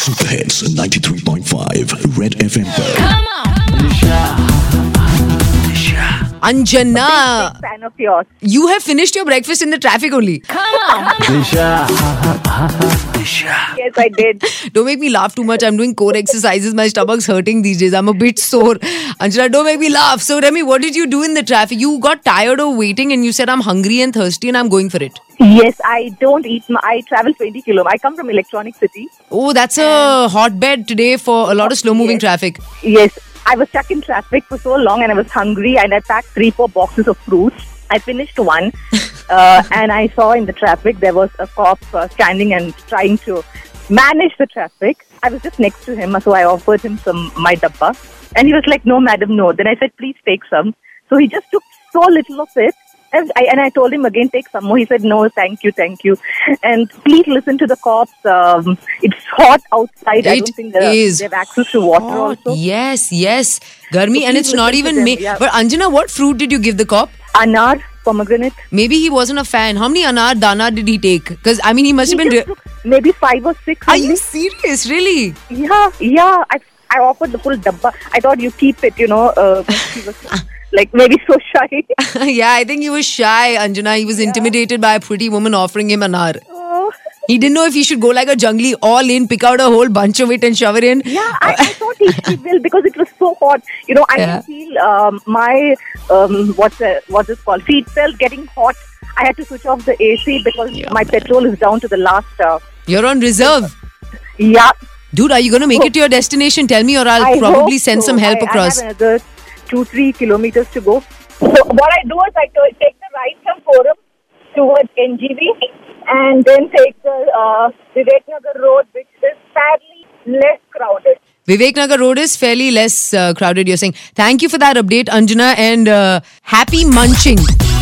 Super Hits 93.5 Red FM पर। Anjana, Big fan of yours. you have finished your breakfast in the traffic only. Yes, I did. Don't make me laugh too much. I'm doing core exercises. My stomach's hurting these days. I'm a bit sore. Anjana, don't make me laugh. So, Remy, what did you do in the traffic? You got tired of waiting and you said, I'm hungry and thirsty and I'm going for it. Yes, I don't eat. I travel 20 kilometers. I come from Electronic City. Oh, that's a hotbed today for a lot of slow-moving traffic. Yes, I was stuck in traffic for so long and I was hungry and I packed 3-4 boxes of fruits. I finished one and I saw in the traffic there was a cop standing and trying to manage the traffic. I was just next to him, so I offered him my dabba. And he was like, no, madam, no. Then I said, please take some. So he just took so little of it. And I told him again, take some more. He said, no, thank you. And please listen to the cops. It's hot outside. I don't think they have access to water also. Yes. Garmi, So and it's please not listen even to me. them, yeah. But Anjana, what fruit did you give the cop? Anar, pomegranate. Maybe he wasn't a fan. How many anar dana did he take? Because, I mean, he must have He been... just took maybe 5 or 6. Are only. you serious? Really? Yeah. I offered the full dabba. I thought you keep it, He was like maybe so shy. Yeah, I think he was shy, Anjana. He was intimidated by a pretty woman offering him anar. Oh. He didn't know if he should go like a jungly all in, pick out a whole bunch of it and shove it in. Yeah, I thought he will because it was so hot. I can feel my, what's it called, feet felt getting hot. I had to switch off the AC because my petrol is down to the last. You're on reserve. Yeah. Dude, are you going to make it to your destination? Tell me or I'll probably send some help across. I have another 2-3 kilometers to go. So what I do is I take the right from Forum towards NGV and then take the Vivek Nagar Road, which is fairly less crowded. Vivek Nagar Road is fairly less crowded, you're saying. Thank you for that update, Anjana, and happy munching.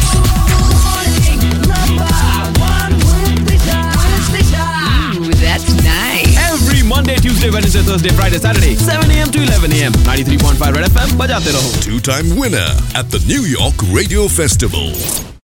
Ooh, that's nice. Every Monday, Tuesday, Wednesday, Thursday, Friday, Saturday, 7 a.m. to 11 a.m. 93.5 Red FM, बजाते रहो. Two-time winner at the New York Radio Festival.